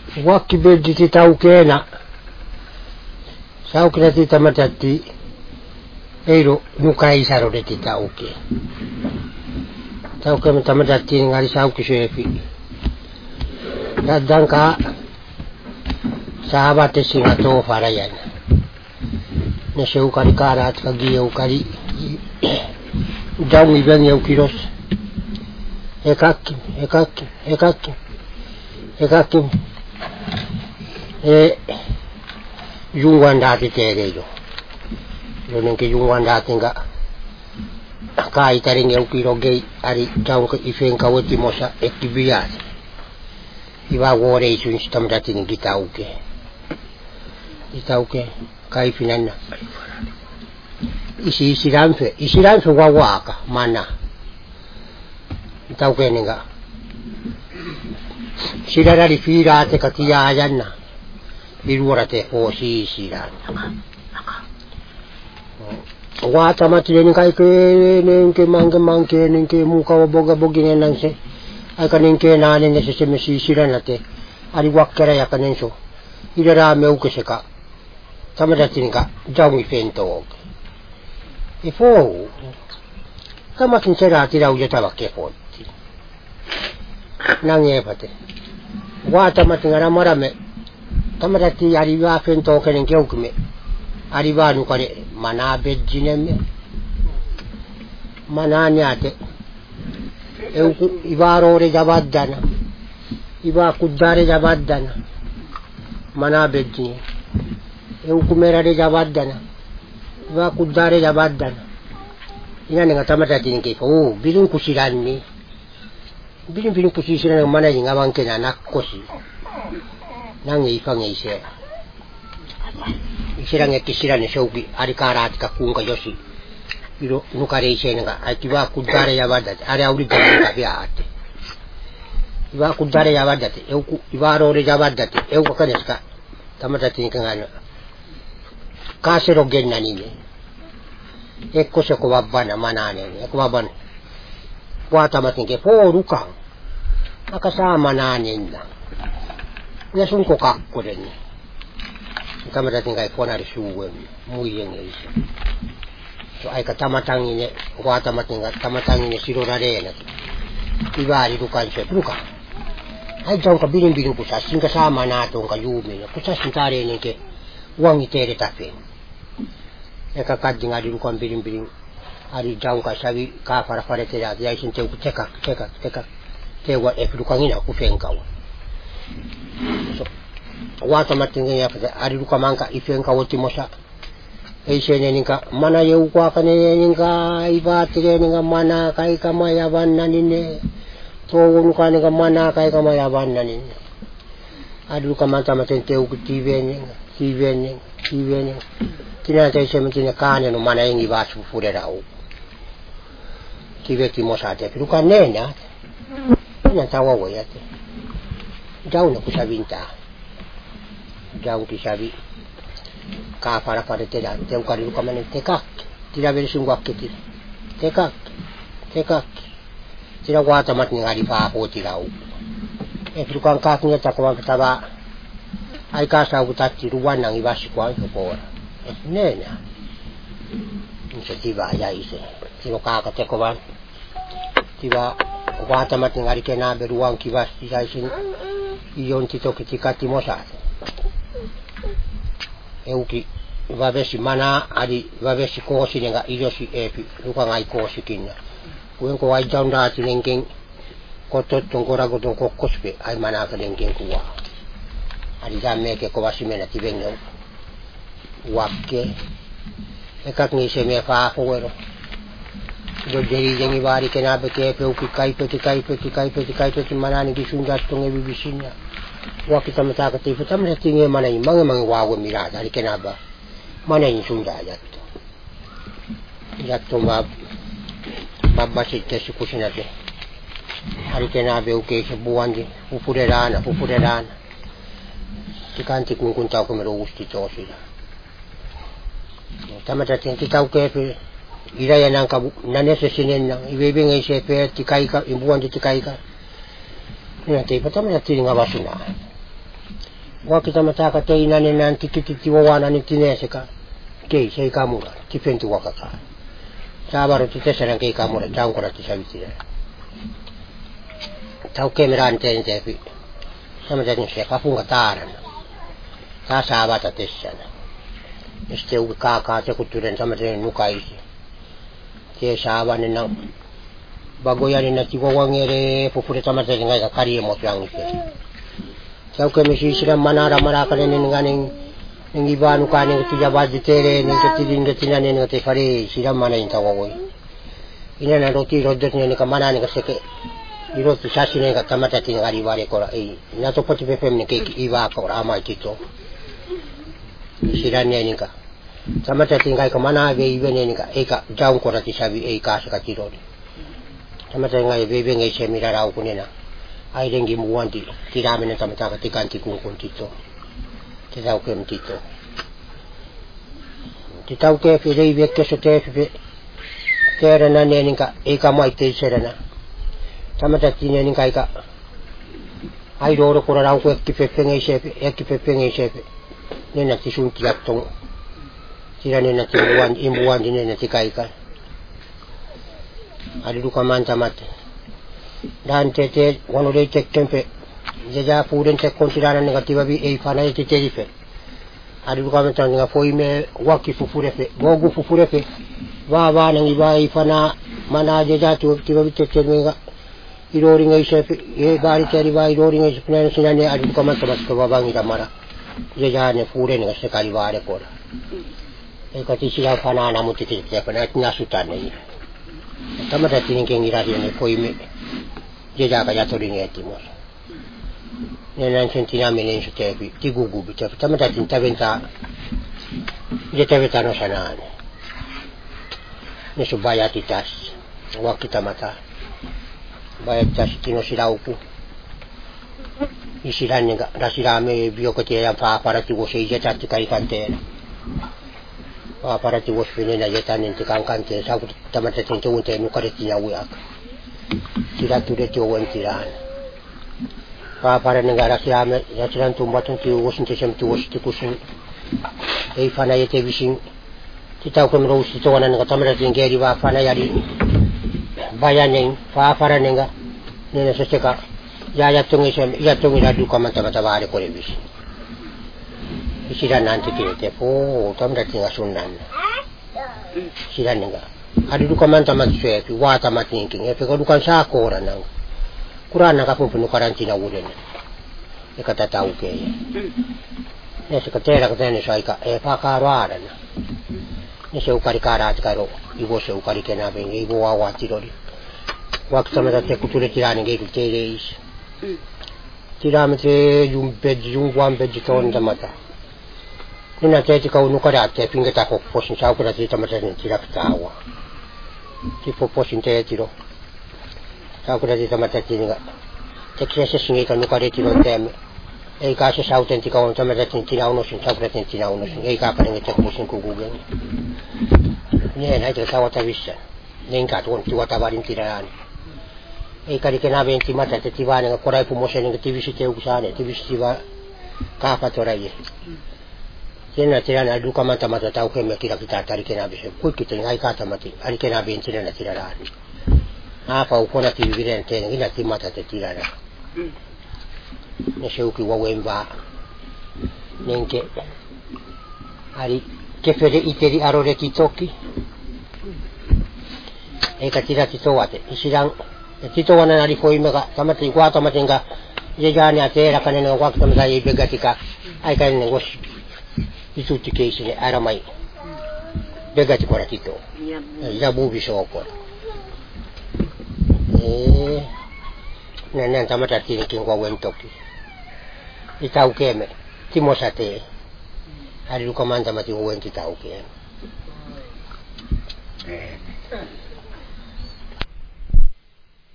Wakki bediti taukena. Saukena ti tamatatti. Eiro nukai sarode ti tauke. Taukena tamatatti ngari sauki sefi. Dadangka sahabat singa to farayan. Ne seukari karat kagi eukari. Jauh ibang eukiros. Ekakim. Jungwan dati terejo. Lonen ke jungwan dati nga kai taring eukiro gay ari jauh ke ifen kawati mosa ekibiyat. Iba wore isun sitam dati ni gitauke kai finanna. Isiranfe wawaka mana. Gitauke ninga. Sirarari firate katia ayanna. Iruarate hosi sirana. Wata matile kai ke nenke mangke nenke muka boga bogine nanse. Ai kanenke nane ne se mesi siranate. Ari wakkara ya kanenso. Irara meuke seka. Tamadatininga jaungi fento. Ifo. Kamakin serati rau jatava kefoti. Nangepate. Wata matingara marame. Tamadati arriva fento kenen keukume. Arriva nukare mana bejjineme. Mana nyate. Euku ivarore jabaddana. Iva kuddare jabaddana. Mana bejjine. Euku merare jabaddana. Iva kuddare jabaddana. Ina nga tamatati ni kefo. Bilun kusiranni. Bilin kusisiran ng mana yung awang kinanakosi. Nangi ifang ise. Isirang ekisiran ni Shogi. Ari karat kakung kayosi. Pero nukare ise nga. Ay kiba kudare yabadat. Ari auri gabi kabiate. Iba kudare yabadat. Iba arore yabadat. Euku kaneska. Tamatati ni kangano. Kasero gen na nini. Eko se kubabana manane. Kubabana. Wata matinge po rukang. Nakasama nanin lang. Nasun ko kakko rin. Kami dating kay Ponari Suwem. Muyeng isa. So ay katamatangin niya. Tamatangin niya sirurare na. Ibari rukan siya. Rukang. Ay dyan ka biling pusas. Yung kasama natong kayumi. Pusas yung tari niya ke. Huwag itere tapin. Nakakad nga rin rukan biling. Ari dyan ka sabi ka para-para tira. Diyay sin tew tekak. Tewa rukangina kufenkawa. So wata matingnya pada ari rukamangka ifenkawa timosa. Eisene ninka mana yeukwa kane ninka ibatire ninka mana kai kamayaban nanine. Towun kane ka mana kai kamayaban nanine. Ari rukamanta matenteu kutiven. Tinata sementina kane no mana ingi basu furerau. Tive timosa te rukanena. Ina tawa wayate. Jauh na kusabinta. Jauh kisabi. Ka para teda. Teu kari rukamane tekak. Tira bersung wakketi. Tekak. Tira wata mat ngari pa ho tirau. Rukang kaknya takwa kataba. Ai kasa utati ruwan nang ibasi kwa ko. Nena. Inisiativa ya ise. Sino kakatekoban. Tiba wata matingari kena beruang kibas isaisin iyon tito kitikati mosa. Euki vavesi mana adi vavesi kosi nga iyosi epi luka ngai kosi kinna. Kuenko ai jaunda tinengking kotot tongkora gotong kokospe ai mana ka dengking kuwa. Adi jamme ke kowasi mena tibengno. Wakke ekak ni seme fa fowero. Do jadi jangi bari kenabe ke peuki kai manani kisungat tonge bibisinya. Wa kita mata ka tifu tamna tinge manai mang wawo mira dari kenaba. Manai sunda jatto. Jatto babba sitte sukusinate. Hari kenabe uke sebuanji upurerana. Tikanti kun tau ko mero usti tosila. Tamata tinki tau ke iraya nang kabu nanese sinen nang ibebe ngai sepe tikai ka imbuan tikai ka. Ina te patam na tinga basuna. Wakita mataka te inane nan tiki wawana ni tineseka. Kei sei kamura, tifentu wakaka. Sabaro titesaran kei kamura, taungkora tisavitira. Tau kemeraan teen teepi. Sama teetin se kapunga taarana. Taa saavata tessana. Ja sitten uki kaakaa tekutturen sama teetin nukaisi. Tee saavanen nang bagoyanin na tiwawangere pupure sama teetin ngaika kariemot langite. Tau kemisiisiran manara marakanen nganing ngi banu kaning tijabaji tere ning ketidin ketinane ning te fare siram manain tawoi. Ina na roti rodot ne ka manane ka seke. Iro tu sasine ka tamata tin ngari bare ko ai. Na to poti pepem ne ke iwa ko ama kito. Siran ne ning ka. Tamata tin ngai ka mana be ibe ne ning ka e ka jaun ko rati sabi e ka sa ka tiro. Tamata ngai bebe ngai se mirara ku ne na. Ai rengi muanti tiramene tamata ka tikanti kun tito. Te tau ke mtito. Te tau ke rei veke so te rana ne ninka eka mai te serana. Tamata tine ninka eka. Ai roro kora rau ko eki pepenge sepe. Nena ti sunti atong. Tira nena ti imbuan di nena ti kaika. Adi duka manta mate. Dan te wano rei tek tempe. Jaja puren te konsiderana negativa bi e fana e te terife. Adi duka menta nga foi me waki fufurefe, gogu fufurefe. Va nangi va e fana mana jaja tu tiba bi te termenga. Irori ngai sefe e bari teri va irori ngai sefe na sinane adi duka menta mas ko babangi ramara. Jaja ne puren nga sekali vare kora. E kati sila fana na muti te fana tina sutane. Tamata tinenge ngirari ne foi me. Jaja ka yatori ngeti mo. Nenan sentina menen su tepi ti gugu bi tepi tamata tin tabenta je tebeta no sanane ne su bayati tas wakita mata bayati tas tino sirauku isirane ga rasirame biokote ya fa parati wo sei jeta tikai kantena fa parati wo finena jeta nenti kankante sa tamata tin tunte no karetina wiak tira ture to wentirana para negara siame ya cilan tumbatun ti Washington sem ti Washington e fana yete bising kita ko mero usito wana nga tamara tingeri wa fana yari bayanen fa para nenga nena seseka ya tungi sem ya tungi radu kama tamata bare ko lebis isira nanti kirete po tamara tinga sunnan sira nenga adu kama tamata se wa tamata tingking e ko dukan sa ko ora nang Kurana ka pun karantina wulen. E kata tau ke. Ne se katera katene saika e pa karana. Ne se ukari karata karo. Igo se ukari kena ben igo wa tirori. Waktu mata te kuture tirani ge kutere is. Tiramete jumwan bejiton tamata. Nina te ka unu karate pingeta ko posin sa ukara te tamata ni tiraktawa. Tipo posin te tiro. Saukura di tamata tinga. Texas singi kan nukare tiro tem. Ei ka se autentika on tamata tintina uno sin saukura tintina uno sin. Ei ka paringe te kusin kugugen. Ne na te sawata vissa. Nenka tuon tuota varin tirani. Ei ka dikena venti mata te tivane korai pumosen nge tivisite usane tivistiva ka patorai. Sena tirana duka mata mata tau ke me kira kita tarikena bise. Kuikite ngai ka tamati. Arikena venti na tirani. Apa ukona ti viren tene ina ti mata te tirana. Ne sheuki wa wemba. Nenke ari ke fere iteri arore kitoki. E ka tira titowate. Isirang titowana nari foi mega tamate kwa tamate nga yegani atera kanene wa tamata ye begatika. Ai kanene wos. Ituti keisine aramai. Begati kora tito. Ya bubi shoko. Nenek tamata tini kingwa wentoki. Itau keme, timosate. Hari luka manta mati wenti tau keme.